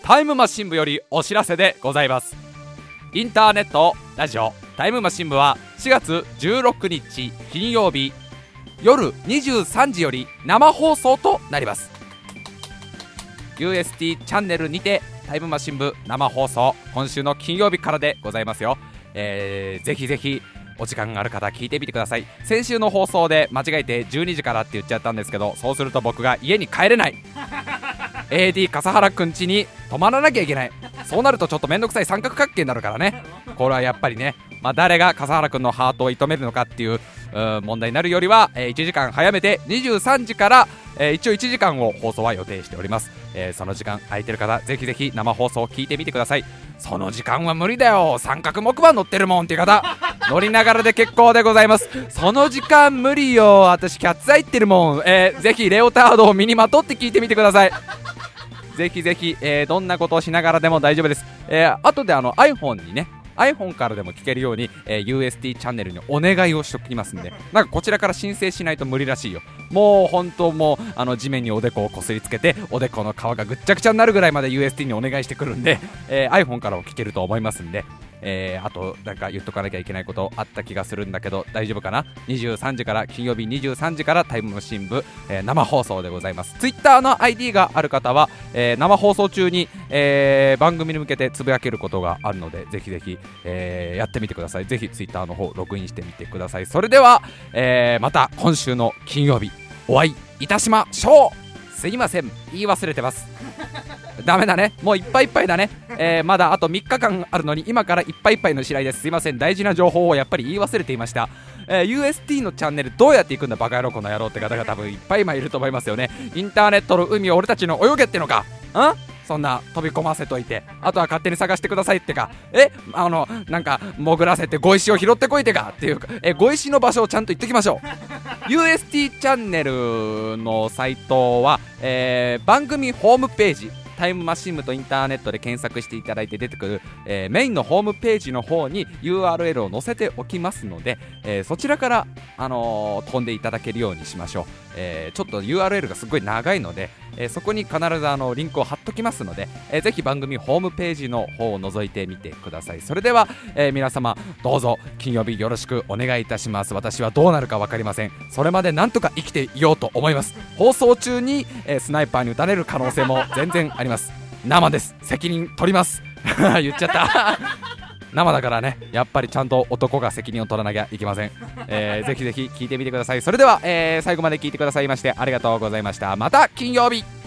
タイムマシン部よりお知らせでございます。インターネットラジオタイムマシン部は4月16日金曜日夜23時より生放送となります。 UST チャンネルにてタイムマシン部生放送、今週の金曜日からでございますよ。ぜひぜひお時間がある方聞いてみてください。先週の放送で間違えて12時からって言っちゃったんですけど、そうすると僕が家に帰れない、AD 笠原くん家に泊まらなきゃいけない。そうなるとちょっとめんどくさい三角関係になるからね。これはやっぱりね、誰が笠原くんのハートを射止めるのかっていう問題になるよりは、1時間早めて23時から、一応1時間を放送は予定しております。その時間空いてる方ぜひぜひ生放送を聞いてみてください。その時間は無理だよ、三角木馬乗ってるもんっていう方乗りながらで結構でございます。その時間無理よ、私キャッツアイってるもん。ぜひレオタードを身にまとって聞いてみてください。ぜひぜひ、どんなことをしながらでも大丈夫です。後でiPhone にね、iPhone からでも聞けるように、UST チャンネルにお願いをしておきますんで、なんかこちらから申請しないと無理らしいよ。もう本当もう地面におでこをこすりつけておでこの皮がぐっちゃぐちゃになるぐらいまで UST にお願いしてくるんで、iPhone からも聞けると思いますんで、あとなんか言っとかなきゃいけないことあった気がするんだけど大丈夫かな。23時から金曜日23時からタイムマシン部、生放送でございます。 Twitter の ID がある方は、生放送中に、番組に向けてつぶやけることがあるのでぜひぜひ、やってみてください。ぜひ Twitter の方ログインしてみてください。それでは、また今週の金曜日お会いいたしましょう。すいません、言い忘れてますダメだね、もういっぱいいっぱいだね。まだあと3日間あるのに今からいっぱいいっぱいの白井です。すいません、大事な情報をやっぱり言い忘れていました。UST のチャンネルどうやって行くんだバカ野郎この野郎って方が多分いっぱい今いると思いますよね。インターネットの海を俺たちの泳げってのか、そんな飛び込ませといてあとは勝手に探してくださいってか、なんか潜らせて碁石を拾ってこいってかっていうか、碁石の場所をちゃんと言ってきましょうUST チャンネルのサイトは、番組ホームページタイムマシン部とインターネットで検索していただいて出てくる、メインのホームページの方に URL を載せておきますので、そちらから、飛んでいただけるようにしましょう。ちょっと URL がすごい長いので、そこに必ずリンクを貼っときますので、ぜひ番組ホームページの方を覗いてみてください。それでは、皆様どうぞ金曜日よろしくお願いいたします。私はどうなるか分かりません。それまでなんとか生きていようと思います。放送中に、スナイパーに撃たれる可能性も全然あります。生です、責任取ります言っちゃった生だからね、やっぱりちゃんと男が責任を取らなきゃいけません。ぜひぜひ聞いてみてください。それでは、最後まで聞いてくださいましてありがとうございました。また金曜日。